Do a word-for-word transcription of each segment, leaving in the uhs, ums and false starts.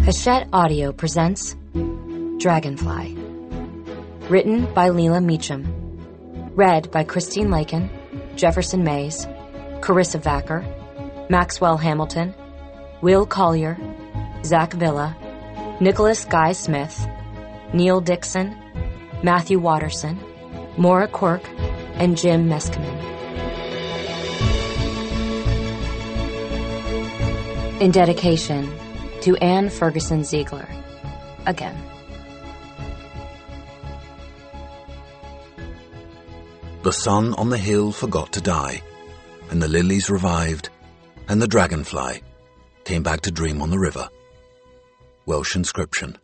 Hachette Audio presents Dragonfly. Written by Leela Meacham. Read by Christine Lakin, Jefferson Mays, Carissa Vacker, Maxwell Hamilton, Will Collier, Zach Villa, Nicholas Guy Smith, Neil Dixon, Matthew Watterson, Maura Quirk, and Jim Meskimen. In dedication to Anne Ferguson Ziegler. Again. The sun on the hill forgot to die, and the lilies revived, and the dragonfly came back to dream on the river. Welsh inscription.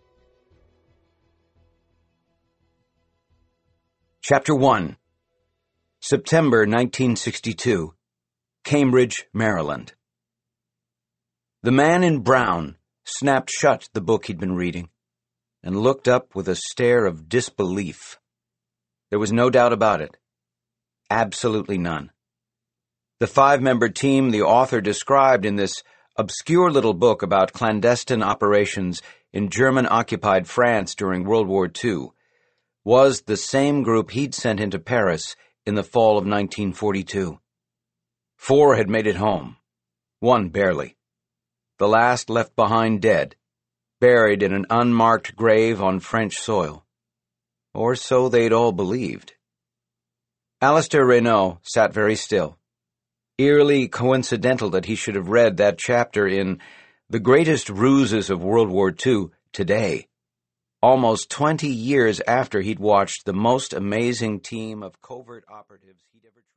Chapter one. September nineteen sixty-two. Cambridge, Maryland. The man in brown snapped shut the book he'd been reading and looked up with a stare of disbelief. There was no doubt about it. Absolutely none. The five-member team the author described in this obscure little book about clandestine operations in German-occupied France during World War Two was the same group he'd sent into Paris in the fall of nineteen forty-two. Four had made it home. One barely. The last left behind dead, buried in an unmarked grave on French soil. Or so they'd all believed. Alistair Reynaud sat very still. Eerily coincidental that he should have read that chapter in The Greatest Ruses of World War Two today, almost twenty years after he'd watched the most amazing team of covert operatives he'd ever